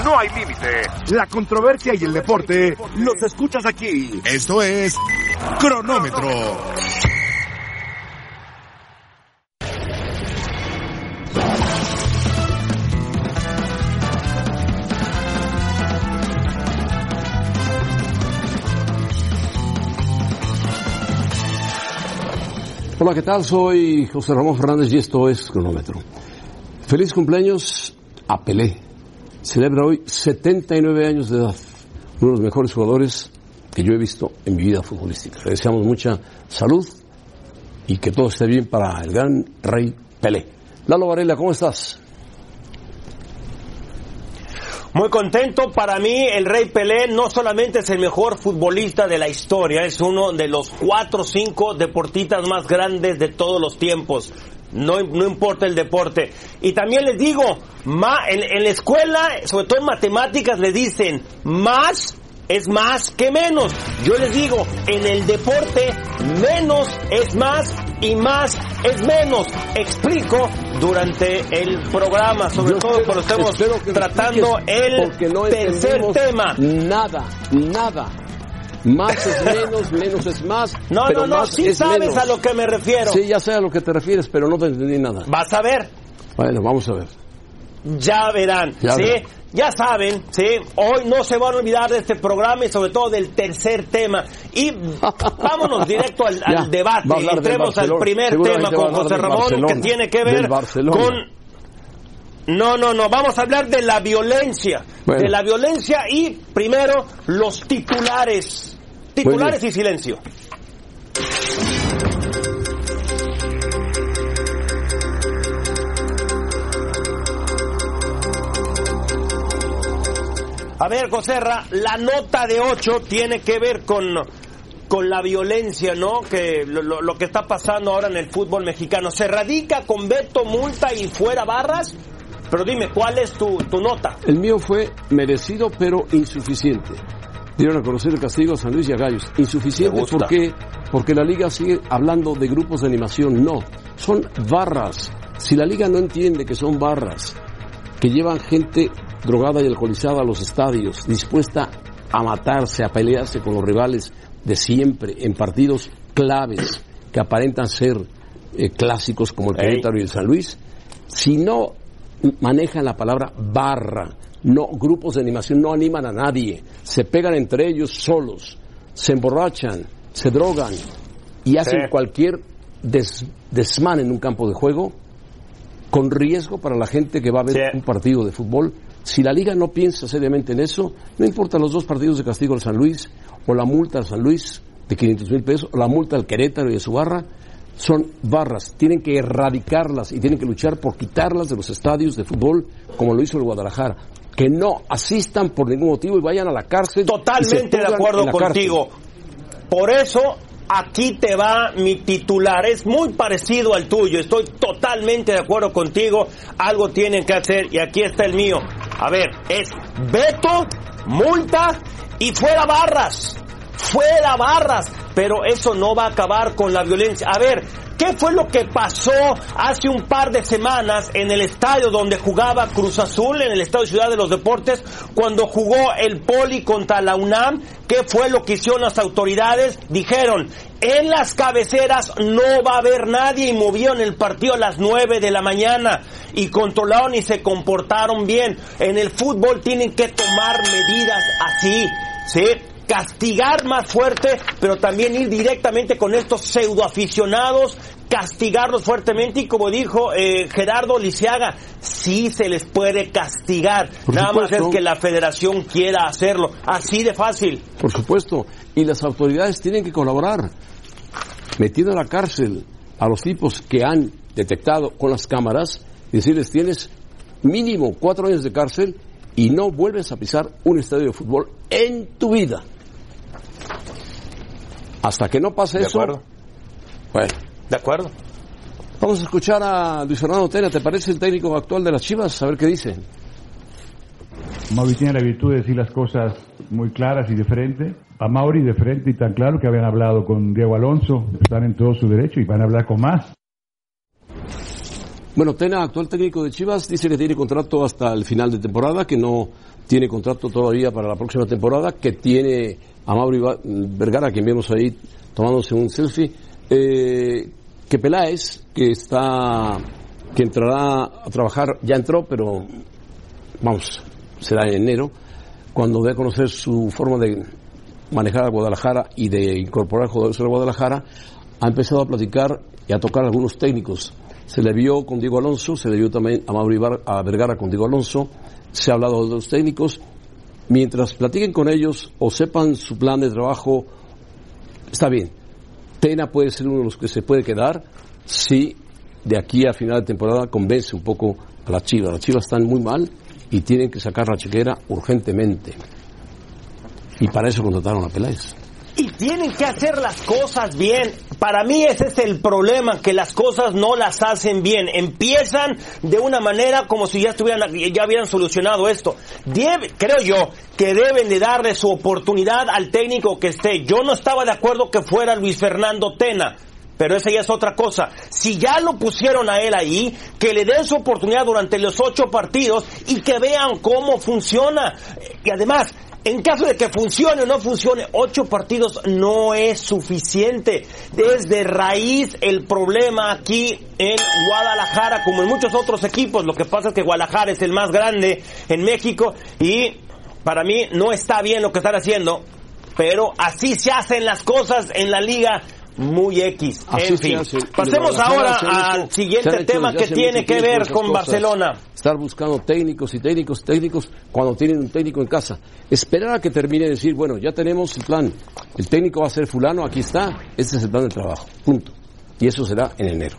no hay límite. La controversia y el deporte los escuchas aquí. Esto es Cronómetro. Hola, ¿qué tal? Soy José Ramón Fernández y esto es Cronómetro. Feliz cumpleaños a Pelé. Celebra hoy 79 años de edad. Uno de los mejores jugadores que yo he visto en mi vida futbolística. Le deseamos mucha salud y que todo esté bien para el gran rey Pelé. Lalo Varela, ¿cómo estás? Muy contento. Para mí el Rey Pelé no solamente es el mejor futbolista de la historia, es uno de los 4 o 5 deportistas más grandes de todos los tiempos. No importa el deporte. Y también les digo, en la escuela, sobre todo en matemáticas, le dicen más es más que menos. Yo les digo, en el deporte, menos es más y más es menos. Explico durante el programa, sobre todo cuando estamos tratando el tercer tema. Nada. Más es menos, menos es más. No, sí sabes menos. A lo que me refiero. Sí, ya sé a lo que te refieres, pero no te entendí nada. Vas a ver. Bueno, vamos a ver. Ya verán, ¿sí? Ya saben, ¿sí? Hoy no se van a olvidar de este programa y sobre todo del tercer tema. Y vámonos directo al debate. Entremos al primer tema con José Ramón, que tiene que ver con... No, vamos a hablar de la violencia. Bueno. De la violencia y primero los titulares. Titulares y silencio. A ver, Joserra, la nota de 8 tiene que ver con la violencia, ¿no? Que lo que está pasando ahora en el fútbol mexicano. ¿Se radica con veto, multa y fuera barras? Pero dime, ¿cuál es tu nota? El mío fue merecido, pero insuficiente. Dieron a conocer el castigo a San Luis y a Gallos. Insuficiente, ¿por qué? Porque la Liga sigue hablando de grupos de animación. No, son barras. Si la Liga no entiende que son barras, que llevan gente drogada y alcoholizada a los estadios, dispuesta a matarse, a pelearse con los rivales de siempre, en partidos claves, que aparentan ser clásicos como el Querétaro y el San Luis, si no manejan la palabra barra, no, grupos de animación no animan a nadie, se pegan entre ellos solos, se emborrachan, se drogan y hacen cualquier desmán en un campo de juego, con riesgo para la gente que va a ver un partido de fútbol. Si la Liga no piensa seriamente en eso, no importa los 2 partidos de castigo al San Luis, o la multa al San Luis de 500,000 pesos, o la multa al Querétaro y a su barra, son barras, tienen que erradicarlas y tienen que luchar por quitarlas de los estadios de fútbol, como lo hizo el Guadalajara. Que no asistan por ningún motivo y vayan a la cárcel. Totalmente de acuerdo contigo. Por eso, aquí te va mi titular. Es muy parecido al tuyo. Estoy totalmente de acuerdo contigo. Algo tienen que hacer y aquí está el mío. A ver, es veto, multa y fuera barras. Fuera barras. Pero eso no va a acabar con la violencia. A ver, ¿qué fue lo que pasó hace un par de semanas en el estadio donde jugaba Cruz Azul, en el estadio Ciudad de los Deportes, cuando jugó el Poli contra la UNAM? ¿Qué fue lo que hicieron las autoridades? Dijeron, en las cabeceras no va a haber nadie, y movieron el partido a las 9 de la mañana y controlaron y se comportaron bien. En el fútbol tienen que tomar medidas así, ¿sí? Castigar más fuerte, pero también ir directamente con estos pseudoaficionados, castigarlos fuertemente y como dijo Gerardo Lisiaga, sí se les puede castigar, nada más es que la federación quiera hacerlo, así de fácil. Por supuesto, y las autoridades tienen que colaborar, metiendo a la cárcel a los tipos que han detectado con las cámaras, y decirles, tienes mínimo 4 años de cárcel y no vuelves a pisar un estadio de fútbol en tu vida. Hasta que no pase eso. Bueno. De acuerdo. Vamos a escuchar a Luis Fernando Tena. ¿Te parece el técnico actual de las Chivas? A ver qué dice. Mauri tiene la virtud de decir las cosas muy claras y de frente. A Mauri de frente y tan claro que habían hablado con Diego Alonso. Están en todo su derecho y van a hablar con más. Bueno, Tena, actual técnico de Chivas, dice que tiene contrato hasta el final de temporada, que no tiene contrato todavía para la próxima temporada, que tiene a Mauro Vergara, quien vemos ahí tomándose un selfie, que Peláez, que entrará a trabajar, ya entró, pero vamos, será en enero, cuando dé a conocer su forma de manejar a Guadalajara y de incorporar jugadores a Guadalajara, ha empezado a platicar y a tocar a algunos técnicos. Se le vio con Diego Alonso, se le vio también a Vergara con Diego Alonso, se ha hablado de los técnicos. Mientras platiquen con ellos o sepan su plan de trabajo, está bien. Tena puede ser uno de los que se puede quedar si de aquí a final de temporada convence un poco a las Chivas. Las Chivas están muy mal y tienen que sacar la chequera urgentemente. Y para eso contrataron a Peláez. Y tienen que hacer las cosas bien. Para mí ese es el problema, que las cosas no las hacen bien. Empiezan de una manera como si ya hubieran solucionado esto. Creo yo que deben de darle su oportunidad al técnico que esté. Yo no estaba de acuerdo que fuera Luis Fernando Tena, pero esa ya es otra cosa. Si ya lo pusieron a él ahí, que le den su oportunidad durante los 8 partidos y que vean cómo funciona. Y además, en caso de que funcione o no funcione, 8 partidos no es suficiente. Es de raíz el problema aquí en Guadalajara, como en muchos otros equipos. Lo que pasa es que Guadalajara es el más grande en México y para mí no está bien lo que están haciendo, pero así se hacen las cosas en la liga. Muy X. En fin, pasemos ahora al siguiente tema que tiene que ver con Barcelona. Estar buscando técnicos cuando tienen un técnico en casa. Esperar a que termine de decir, bueno, ya tenemos el plan. El técnico va a ser fulano, aquí está. Este es el plan de trabajo. Punto. Y eso será en enero.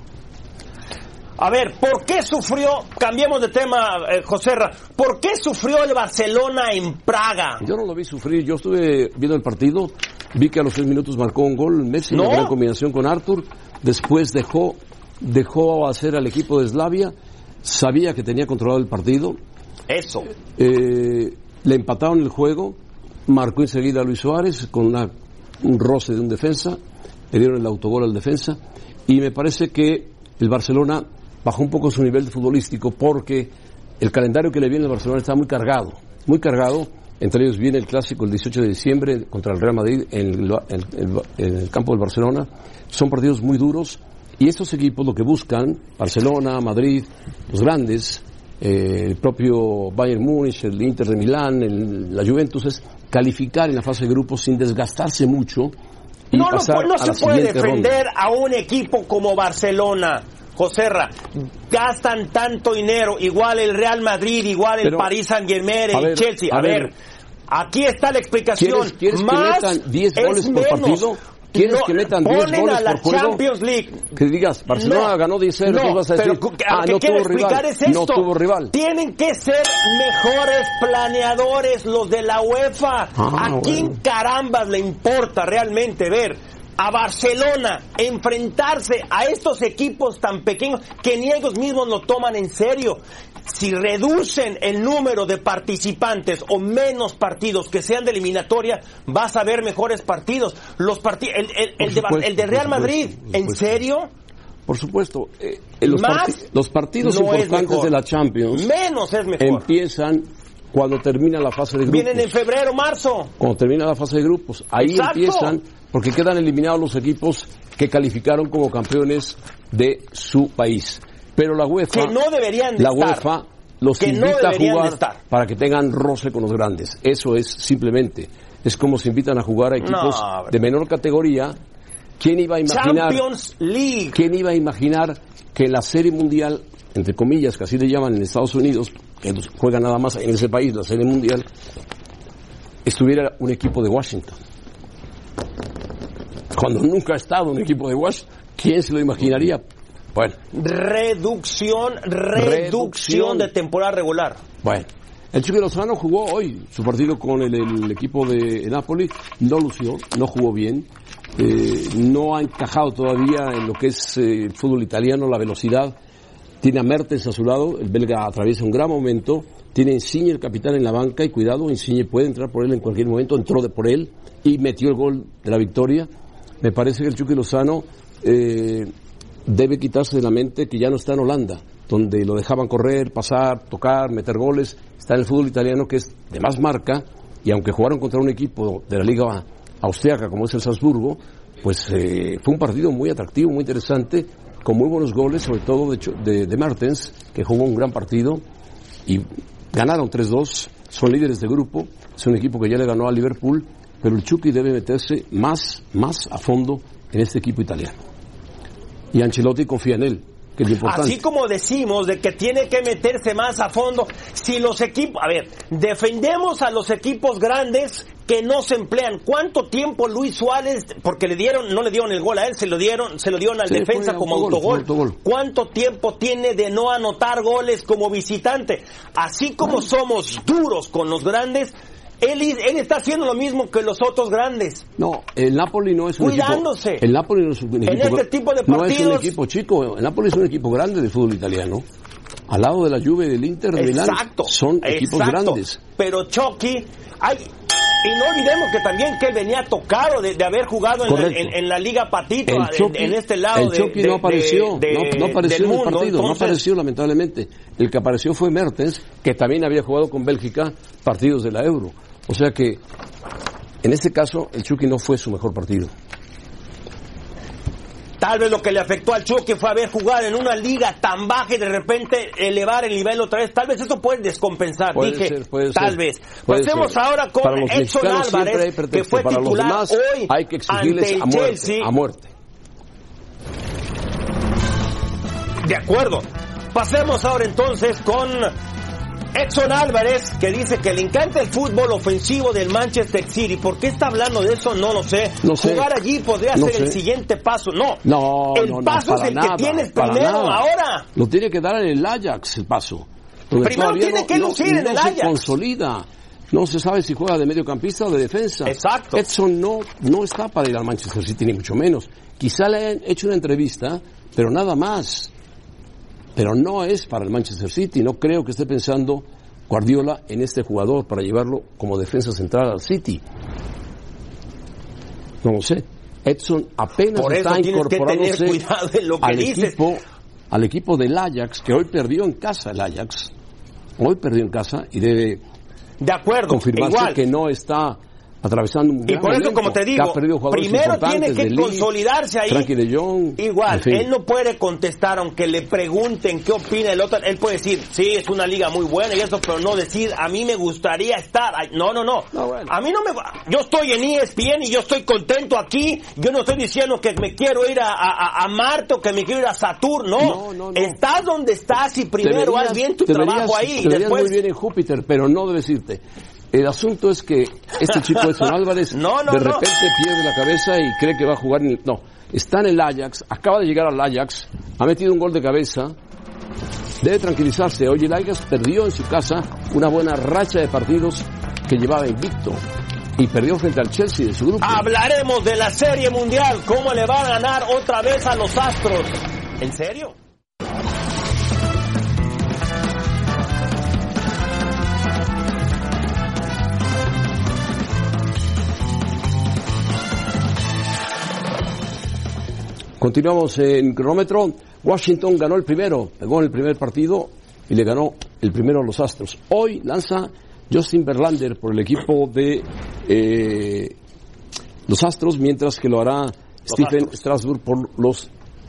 A ver, ¿por qué sufrió? Cambiemos de tema, Joserra. ¿Por qué sufrió el Barcelona en Praga? Yo no lo vi sufrir. Yo estuve viendo el partido. Vi que a los 3 minutos marcó un gol Messi, una gran combinación con Arthur. Después dejó hacer al equipo de Slavia. Sabía que tenía controlado el partido. Eso. Le empataron el juego. Marcó enseguida a Luis Suárez con un roce de un defensa. Le dieron el autogol al defensa. Y me parece que el Barcelona bajó un poco su nivel futbolístico porque el calendario que le viene al Barcelona está muy cargado. Muy cargado. Entre ellos viene el clásico el 18 de diciembre contra el Real Madrid en el campo del Barcelona. Son partidos muy duros y estos equipos lo que buscan, Barcelona, Madrid, los grandes, el propio Bayern Múnich, el Inter de Milán, la Juventus, es calificar en la fase de grupos sin desgastarse mucho y pasar no a la se puede siguiente defender ronda. a un equipo como Barcelona. Joserra, gastan tanto dinero, igual el Real Madrid, igual el Paris Saint-Germain, el Chelsea. A ver, aquí está la explicación. ¿Quieres más que metan 10 goles por partido? ¿Quieres que metan 10 goles a la por juego? Champions League. Que digas, Barcelona ganó 10-0, no, ¿qué vas a decir? Pero lo que quiero explicar es esto. No tuvo rival. Tienen que ser mejores planeadores los de la UEFA. ¿A quién carambas le importa realmente ver a Barcelona enfrentarse a estos equipos tan pequeños que ni ellos mismos lo toman en serio? Si reducen el número de participantes o menos partidos que sean de eliminatoria, vas a ver mejores partidos. El de Real Madrid, ¿en serio? Por supuesto. Los partidos no importantes de la Champions menos es mejor. Empiezan cuando termina la fase de grupos. Vienen en febrero, marzo. Cuando termina la fase de grupos. Ahí Exacto. Empiezan, porque quedan eliminados los equipos que calificaron como campeones de su país. Pero la UEFA, que no deberían de UEFA los invita a jugar para que tengan roce con los grandes. Eso es simplemente. Es como se invitan a jugar a equipos de menor categoría. ¿Quién iba a imaginar? Champions League. ¿Quién iba a imaginar que la Serie Mundial, entre comillas, que así le llaman en Estados Unidos, que juega nada más en ese país, la Serie Mundial, estuviera un equipo de Washington? Cuando nunca ha estado un equipo de Washington, ¿quién se lo imaginaría? Bueno. Reducción de temporada regular. Bueno. El Chucky Lozano jugó hoy su partido con el equipo de Napoli, no lució, no jugó bien, no ha encajado todavía en lo que es el fútbol italiano, la velocidad. Tiene a Mertens a su lado, el belga atraviesa un gran momento, tiene a Insigne, el capitán, en la banca, y cuidado, Insigne puede entrar por él en cualquier momento, entró por él y metió el gol de la victoria. Me parece que el Chucky Lozano debe quitarse de la mente que ya no está en Holanda, donde lo dejaban correr, pasar, tocar, meter goles. Está en el fútbol italiano, que es de más marca, y aunque jugaron contra un equipo de la liga austriaca como es el Salzburgo, pues fue un partido muy atractivo, muy interesante, con muy buenos goles, sobre todo de Mertens, que jugó un gran partido, y ganaron 3-2, son líderes de grupo, es un equipo que ya le ganó a Liverpool, pero el Chucky debe meterse más a fondo en este equipo italiano. Y Ancelotti confía en él, que es importante. Así como decimos de que tiene que meterse más a fondo, si los equipos, defendemos a los equipos grandes que no se emplean. ¿Cuánto tiempo Luis Suárez, porque no le dieron el gol a él, se lo dieron al defensa como autogol? ¿Cuánto tiempo tiene de no anotar goles como visitante? Así como somos duros con los grandes, él está haciendo lo mismo que los otros grandes. No, el Napoli no es un cuidándose. equipo. El Napoli no es un equipo. En este tipo de partidos. No es un equipo chico. El Napoli es un equipo grande de fútbol italiano. Al lado de la Juve, del Inter, de Milán, son equipos grandes. Pero Chucky, y no olvidemos que también que él venía tocado de haber jugado en la Liga Patito, en este lado el Chucky no apareció, no apareció en el partido, entonces... no apareció lamentablemente. El que apareció fue Mertens, que también había jugado con Bélgica partidos de la Euro. O sea que, en este caso, el Chucky no fue su mejor partido. Tal vez lo que le afectó al Chucky fue haber jugado en una liga tan baja y de repente elevar el nivel otra vez. Tal vez eso puede descompensar. Tal vez. Pasemos ahora con Edson Álvarez, que fue titular hoy hay que exigirles ante el Chelsea. A muerte. De acuerdo. Pasemos ahora entonces con Edson Álvarez, que dice que le encanta el fútbol ofensivo del Manchester City. ¿Por qué está hablando de eso? No lo sé. Jugar allí podría ser el siguiente paso. El paso es el que tienes primero ahora. Lo tiene que dar en el Ajax, el paso. Primero tiene que lucir en el Ajax. Se consolida. No se sabe si juega de mediocampista o de defensa. Exacto. Edson no está para ir al Manchester City, ni mucho menos. Quizá le hayan hecho una entrevista, pero nada más. Pero no es para el Manchester City. No creo que esté pensando Guardiola en este jugador para llevarlo como defensa central al City. No lo sé. Edson apenas está incorporándose al equipo del Ajax, que hoy perdió en casa el Ajax. Hoy perdió en casa y debe confirmarse que no está atravesando un gran y por eso, como te digo, primero tiene que consolidarse ahí. Frankie de Jong, igual, él no puede contestar, aunque le pregunten qué opina el otro. Él puede decir, sí, es una liga muy buena y eso, pero no decir, a mí me gustaría estar. No. Bueno. A mí no me... Yo estoy en ESPN y yo estoy contento aquí. Yo no estoy diciendo que me quiero ir a Marte o que me quiero ir a Saturno. No. Estás donde estás y primero haz bien tu trabajo ahí. Te verías muy bien en Júpiter, pero no debes irte. El asunto es que este chico Edson Álvarez de repente pierde la cabeza y cree que va a jugar. No, está en el Ajax, acaba de llegar al Ajax, ha metido un gol de cabeza, debe tranquilizarse. Hoy el Ajax perdió en su casa una buena racha de partidos que llevaba invicto y perdió frente al Chelsea de su grupo. Hablaremos de la Serie Mundial, cómo le va a ganar otra vez a los Astros. ¿En serio? Continuamos en cronómetro. Washington ganó pegó en el primer partido y le ganó el primero a los Astros. Hoy lanza Justin Verlander por el equipo de los Astros, mientras que lo hará Stephen Strasburg por los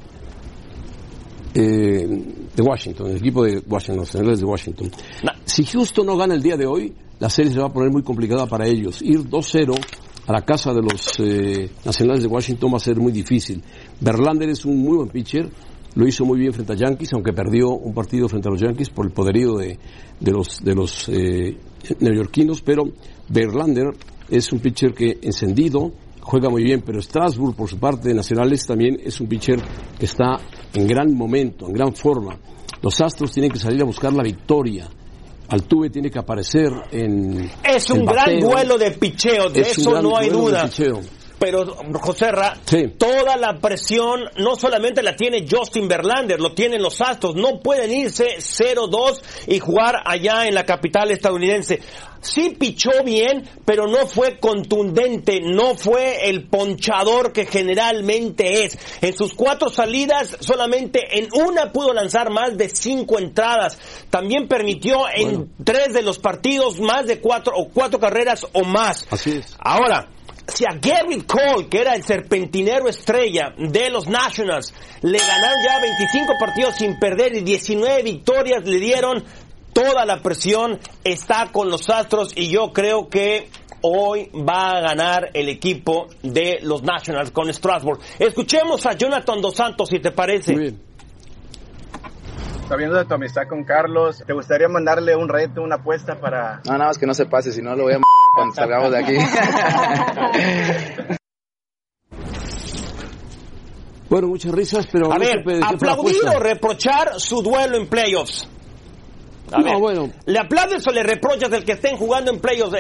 de Washington, el equipo de Washington, los Nacionales de Washington. Si Houston no gana el día de hoy, la serie se va a poner muy complicada para ellos. Ir 2-0 a la casa de los Nacionales de Washington va a ser muy difícil. Verlander es un muy buen pitcher, lo hizo muy bien frente a Yankees, aunque perdió un partido frente a los Yankees por el poderío de los neoyorquinos, pero Verlander es un pitcher que encendido, juega muy bien, pero Strasburg, por su parte, de Nacionales, también es un pitcher que está en gran momento, en gran forma. Los Astros tienen que salir a buscar la victoria. Altuve tiene que aparecer en... Es un gran duelo de picheo, de eso no hay duda. Pero, José Ra, toda la presión no solamente la tiene Justin Verlander, lo tienen los Astros. No pueden irse 0-2 y jugar allá en la capital estadounidense. Sí pichó bien, pero no fue contundente, no fue el ponchador que generalmente es. En sus 4 salidas, solamente en una pudo lanzar más de 5 entradas. También permitió en 3 de los partidos más de 4 carreras o más. Así es. Ahora, si a Garrett Cole, que era el serpentinero estrella de los Nationals, le ganaron ya 25 partidos sin perder y 19 victorias le dieron, toda la presión está con los Astros y yo creo que hoy va a ganar el equipo de los Nationals con Strasburg. Escuchemos a Jonathan Dos Santos, si te parece. Muy bien. Sabiendo de tu amistad con Carlos, ¿te gustaría mandarle un reto, una apuesta para...? No, nada más que no se pase, si no lo voy a cuando salgamos de aquí. Bueno, muchas risas, pero... A ver, ¿aplaudir o reprochar su duelo en playoffs? Bueno. ¿Le aplaudes o le reprochas del que estén jugando en playoffs?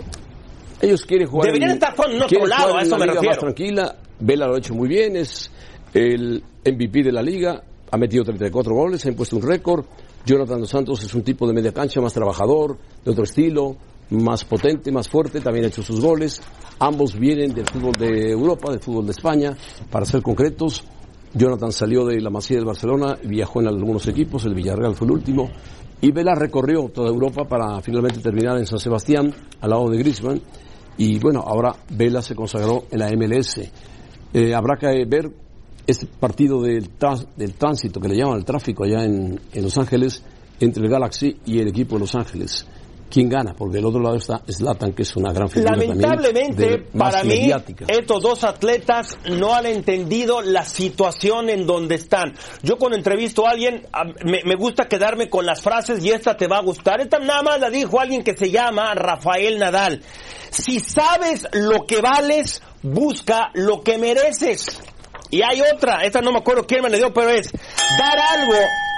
Ellos quieren jugar... Deberían estar jugando en otro lado, a eso me refiero. Más tranquila, Vela lo ha hecho muy bien, es el MVP de la liga, ha metido 34 goles, ha impuesto un récord. Jonathan Dos Santos es un tipo de media cancha más trabajador, de otro estilo, más potente, más fuerte, también ha hecho sus goles. Ambos vienen del fútbol de Europa, del fútbol de España, para ser concretos. Jonathan salió de la Masía del Barcelona, viajó en algunos equipos, el Villarreal fue el último, y Vela recorrió toda Europa para finalmente terminar en San Sebastián, al lado de Griezmann, y bueno, ahora Vela se consagró en la MLS. Habrá que ver este partido del tránsito, que le llaman el tráfico allá en Los Ángeles, entre el Galaxy y el equipo de Los Ángeles. ¿Quién gana? Porque del otro lado está Zlatan, que es una gran figura. Lamentablemente, para mí, mediática. Estos dos atletas no han entendido la situación en donde están. Yo cuando entrevisto a alguien, me gusta quedarme con las frases y esta te va a gustar. Esta nada más la dijo alguien que se llama Rafael Nadal. Si sabes lo que vales, busca lo que mereces. Y hay otra, esta no me acuerdo quién me la dio, pero es dar algo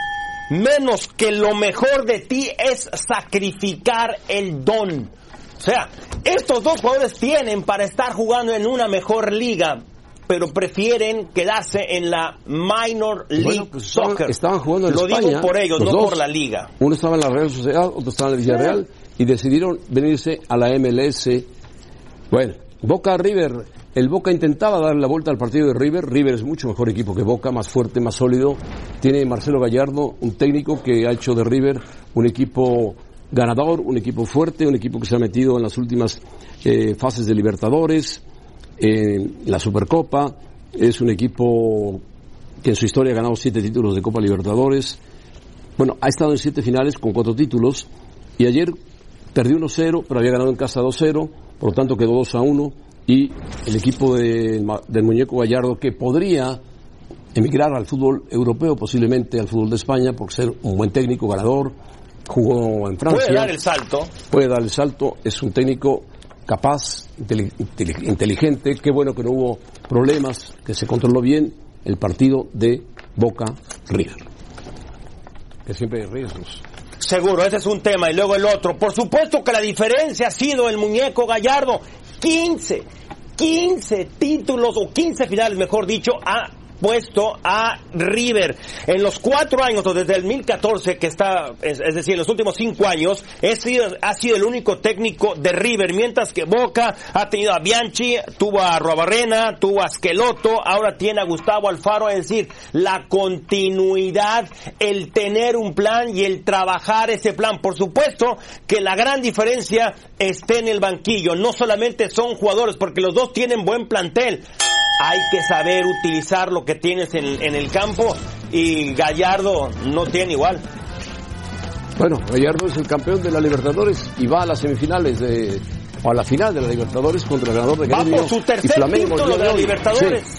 menos que lo mejor de ti es sacrificar el don. O sea, estos dos jugadores tienen para estar jugando en una mejor liga, pero prefieren quedarse en la Minor League Soccer. Estaban jugando en Lo España, digo por ellos, no dos, por la liga. Uno estaba en la Real Sociedad, otro estaba en el Villarreal, y decidieron venirse a la MLS. Bueno, Boca River. El Boca intentaba darle la vuelta al partido de River. River es mucho mejor equipo que Boca, más fuerte, más sólido. Tiene Marcelo Gallardo, un técnico que ha hecho de River un equipo ganador, un equipo fuerte, un equipo que se ha metido en las últimas fases de Libertadores, la Supercopa. Es un equipo que en su historia ha ganado 7 títulos de Copa Libertadores. Bueno, ha estado en 7 finales con 4 títulos y ayer perdió 1-0, pero había ganado en casa 2-0, por lo tanto quedó 2-1. Y el equipo del muñeco Gallardo, que podría emigrar al fútbol europeo, posiblemente al fútbol de España, por ser un buen técnico, ganador, jugó en Francia. Puede dar el salto. Puede dar el salto, es un técnico capaz, inteligente. Qué bueno que no hubo problemas, que se controló bien el partido de Boca River. Que siempre hay riesgos. Seguro, ese es un tema. Y luego el otro. Por supuesto que la diferencia ha sido el muñeco Gallardo. 15 títulos, o 15 finales, mejor dicho, ha puesto a River. En los 4 años, desde el 2014 que está, es decir, en los últimos 5 años, ha sido el único técnico de River, mientras que Boca ha tenido a Bianchi, tuvo a Arruabarrena, tuvo a Schelotto, ahora tiene a Gustavo Alfaro. Es decir, la continuidad, el tener un plan y el trabajar ese plan. Por supuesto que la gran diferencia está en el banquillo. No solamente son jugadores, porque los dos tienen buen plantel. Hay que saber utilizar lo que tienes en el campo, y Gallardo no tiene igual. Bueno, Gallardo es el campeón de la Libertadores y va a las semifinales o a la final de la Libertadores contra el ganador de Gremio. Va por su tercer título de la Libertadores. Sí.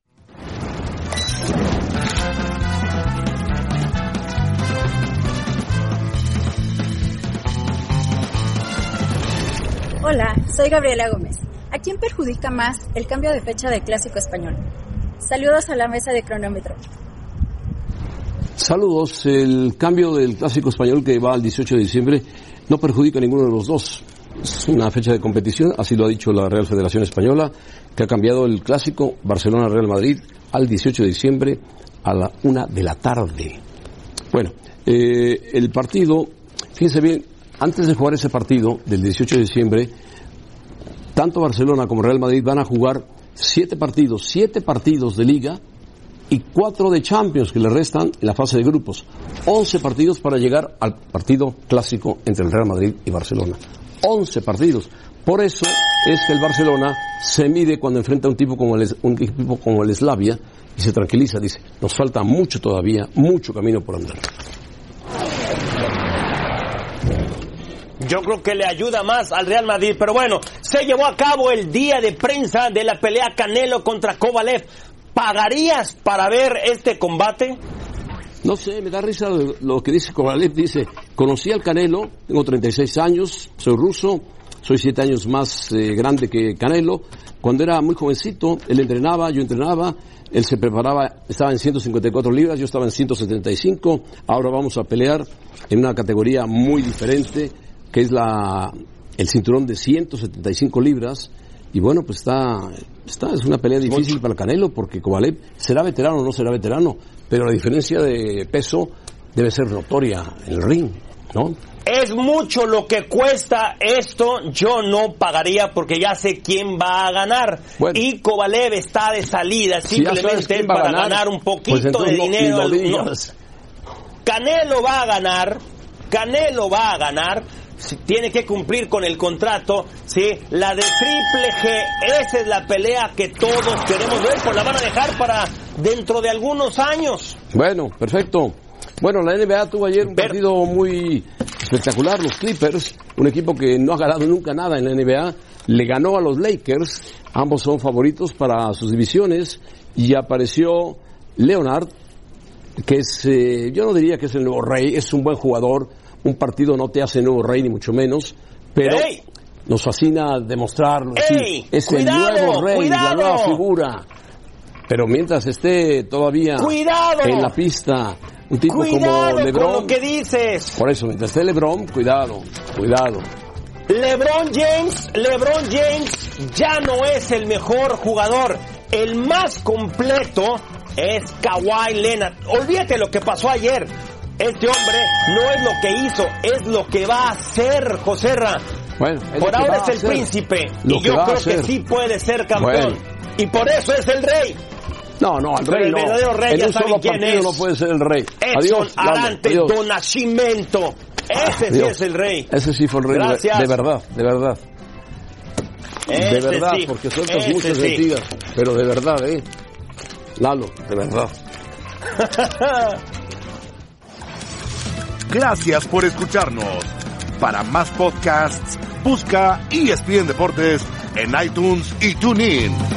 Hola, soy Gabriela Gómez. ¿A quién perjudica más el cambio de fecha del Clásico Español? Saludos a la mesa de Cronómetro. Saludos. El cambio del Clásico Español, que va al 18 de diciembre, no perjudica a ninguno de los dos. Es una fecha de competición, así lo ha dicho la Real Federación Española, que ha cambiado el clásico Barcelona-Real Madrid al 18 de diciembre a la 1 de la tarde. Bueno, el partido, fíjense bien, antes de jugar ese partido del 18 de diciembre, tanto Barcelona como Real Madrid van a jugar 7 partidos de Liga y 4 de Champions que le restan en la fase de grupos. 11 partidos para llegar al partido clásico entre el Real Madrid y Barcelona. 11 partidos. Por eso es que el Barcelona se mide cuando enfrenta a un equipo como el Slavia y se tranquiliza, dice, nos falta mucho todavía, mucho camino por andar. Yo creo que le ayuda más al Real Madrid, pero bueno, se llevó a cabo el día de prensa de la pelea Canelo contra Kovalev. ¿Pagarías para ver este combate? No sé, me da risa lo que dice Kovalev. Dice, conocí al Canelo, tengo 36 años, soy ruso, soy 7 años más grande que Canelo. Cuando era muy jovencito, él entrenaba, yo entrenaba, él se preparaba, estaba en 154 libras, yo estaba en 175. Ahora vamos a pelear en una categoría muy diferente, que es el cinturón de 175 libras. Y bueno, pues es una pelea difícil para el Canelo, porque Kovalev será veterano o no será veterano, pero la diferencia de peso debe ser notoria en el ring, ¿no? Es mucho lo que cuesta esto, yo no pagaría porque ya sé quién va a ganar. Bueno, y Kovalev está de salida, simplemente es para ganar un poquito pues de dinero. Canelo va a ganar. Tiene que cumplir con el contrato, ¿sí? La de Triple G, esa es la pelea que todos queremos ver, pues la van a dejar para dentro de algunos años. Bueno, perfecto. Bueno, la NBA tuvo ayer un partido muy espectacular, los Clippers, un equipo que no ha ganado nunca nada en la NBA, le ganó a los Lakers, ambos son favoritos para sus divisiones, y apareció Leonard, que es, yo no diría que es el nuevo rey, es un buen jugador. Un partido no te hace nuevo rey, ni mucho menos, pero nos fascina demostrarlo. Es el nuevo rey, la nueva figura. Pero mientras esté todavía en la pista, un tipo como LeBron, con lo que dices. Por eso, mientras esté LeBron, cuidado. LeBron James ya no es el mejor jugador. El más completo es Kawhi Leonard. Olvídate lo que pasó ayer. Este hombre no es lo que hizo, es lo que va a hacer, Joserra. Bueno, por ahora es el príncipe y yo creo que sí puede ser campeón. Y por eso es el rey. No, el rey no. El verdadero rey ya saben quién es. No puede ser el rey. Edson Arantes do Nascimento. Ese sí es el rey. Ese sí fue el rey. Gracias. De verdad. De verdad, sí. Porque sueltas muchas mentiras. Pero de verdad, Lalo, de verdad. Gracias por escucharnos. Para más podcasts, busca ESPN Deportes en iTunes y TuneIn.